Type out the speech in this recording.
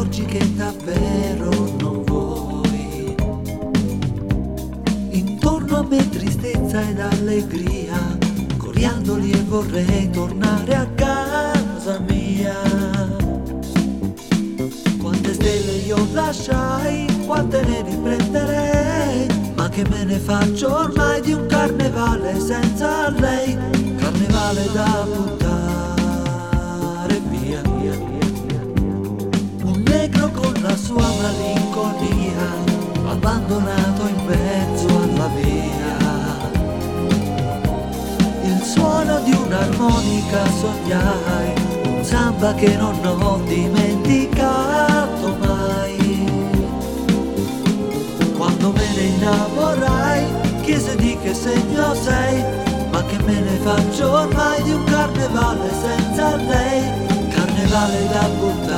accorgi che davvero non vuoi. Intorno a me tristezza ed allegria, coriandoli e vorrei tornare a casa mia. Quante stelle io lasciai, quante ne riprenderei, ma che me ne faccio ormai di un carnevale senza lei, carnevale da buttare via. Un negro con la sua malinconia, abbandonato in mezzo alla via. Il suono di un'armonica sognai, un samba che non ho dimenticato mai. Quando me ne innamorai, chiese di che segno sei, ma che me ne faccio ormai di un carnevale senza lei, carnevale da buttare